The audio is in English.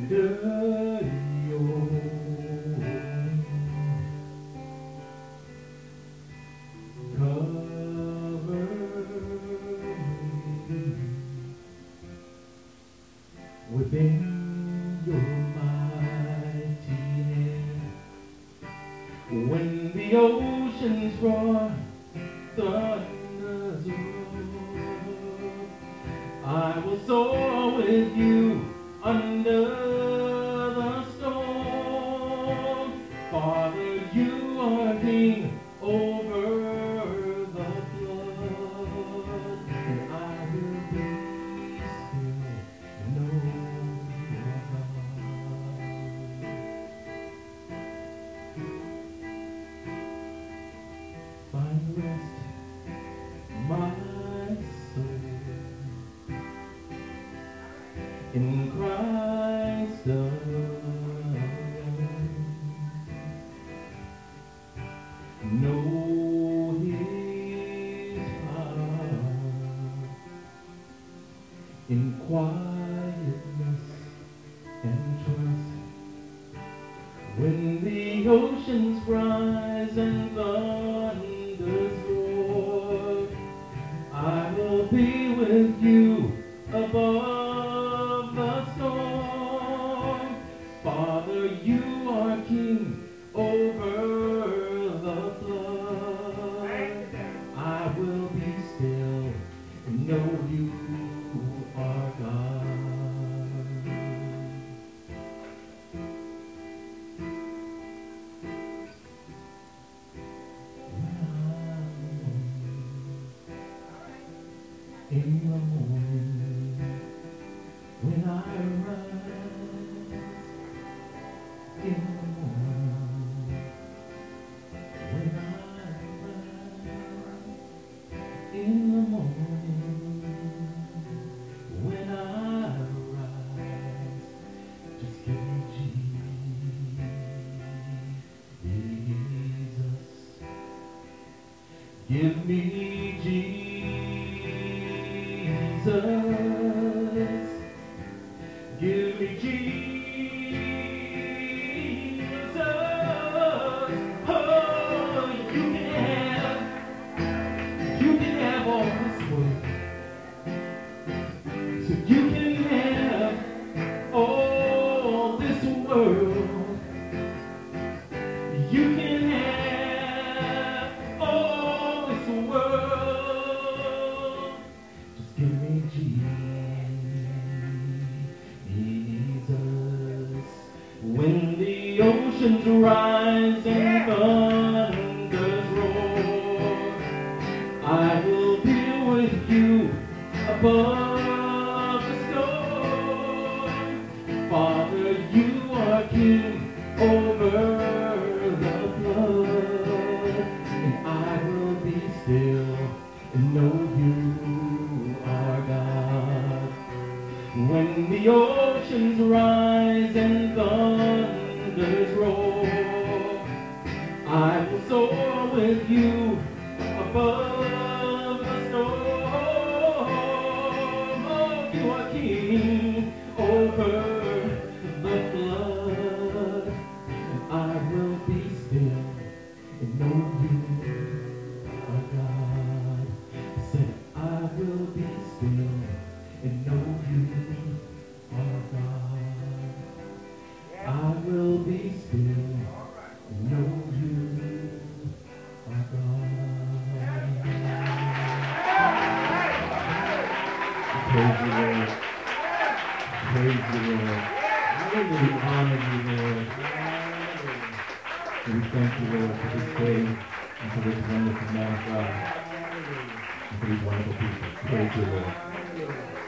within your mighty hand. When the oceans roar, thunders roar, I will soar with you under the storm. Father, you are king over the flood, and I will be still and know you are God. Find rest, my soul, in Christ alone. Know His power in quietness and trust. When the oceans rise and thunders roar, I will be with you above the storm. Father, you are king over the flood. I will be still and know you are God. In the morning, when I rise, in the morning, when I rise, in the morning, when I rise, just give me Jesus, give me Jesus. Give me Jesus. Oh, you can have all this world. So you can have all this world. You can have all this world. Just give me Jesus. When the oceans rise and thunders roar, I will be with you above the storm. Father, you are king over the flood, and I will be still and know you are God. When the oceans rise and thunders roar, I will soar with you above the storm. Oh, you are king over the flood, and I will be still and know you are God. I said, I will be still and know you are God. I will be still and know you are God. Praise you, Lord. Praise you, Lord. We honor you, Lord. And we thank you, Lord, for this day and for this wonderful man of God and for these wonderful people. Praise you, Lord.